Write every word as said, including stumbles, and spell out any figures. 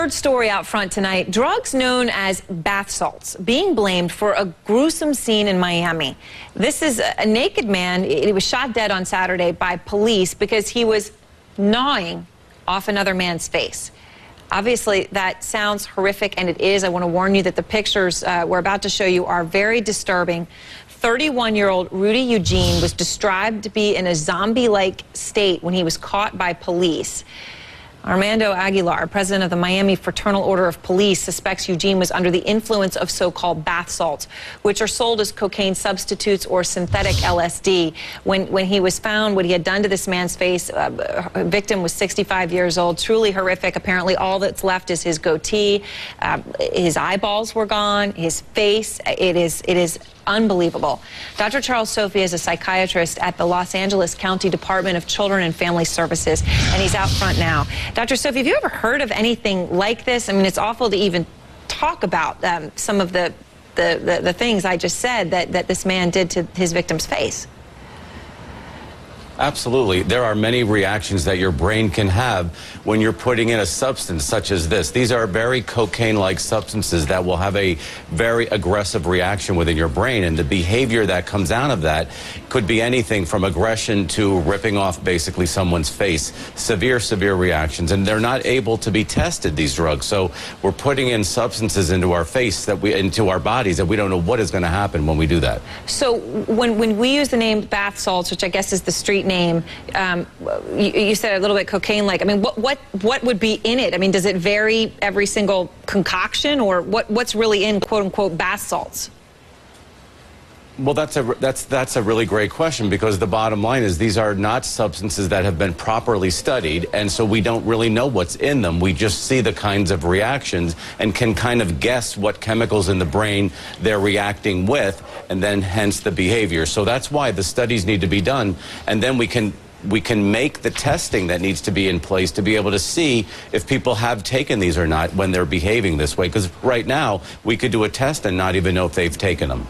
Third story out front tonight, drugs known as bath salts being blamed for a gruesome scene in Miami. This is a naked man. He was shot dead on Saturday by police because he was gnawing off another man's face. Obviously, that sounds horrific, and it is. I want to warn you that the pictures uh, we're about to show you are very disturbing. thirty-one-year-old Rudy Eugene was described to be in a zombie-like state when he was caught by police. Armando Aguilar, president of the Miami Fraternal Order of Police, suspects Eugene was under the influence of so-called bath salts, which are sold as cocaine substitutes or synthetic L S D. When, when he was found, what he had done to this man's face, uh, a victim was sixty-five years old, truly horrific. Apparently, all that's left is his goatee. Uh, his eyeballs were gone, his face. It is, it is unbelievable. Doctor Charles Sophie is a psychiatrist at the Los Angeles County Department of Children and Family Services, and he's out front now. Doctor Sophie, have you ever heard of anything like this? I mean, it's awful to even talk about um, some of the, the, the, the things I just said that, that this man did to his victim's face. Absolutely. There are many reactions that your brain can have when you're putting in a substance such as this. These are very cocaine-like substances that will have a very aggressive reaction within your brain, and the behavior that comes out of that could be anything from aggression to ripping off basically someone's face. Severe, severe reactions, and they're not able to be tested, these drugs. So we're putting in substances into our face, that we into our bodies, that we don't know what is going to happen when we do that. So when, when we use the name bath salts, which I guess is the street name, um, you, you said a little bit cocaine-like. I mean, what, what, what would be in it? I mean, does it vary every single concoction, or what, what's really in quote-unquote bath salts? Well, that's a, that's, that's a really great question, because the bottom line is these are not substances that have been properly studied, and so we don't really know what's in them. We just see the kinds of reactions and can kind of guess what chemicals in the brain they're reacting with, and then hence the behavior. So that's why the studies need to be done, and then we can we can make the testing that needs to be in place to be able to see if people have taken these or not when they're behaving this way, because right now we could do a test and not even know if they've taken them.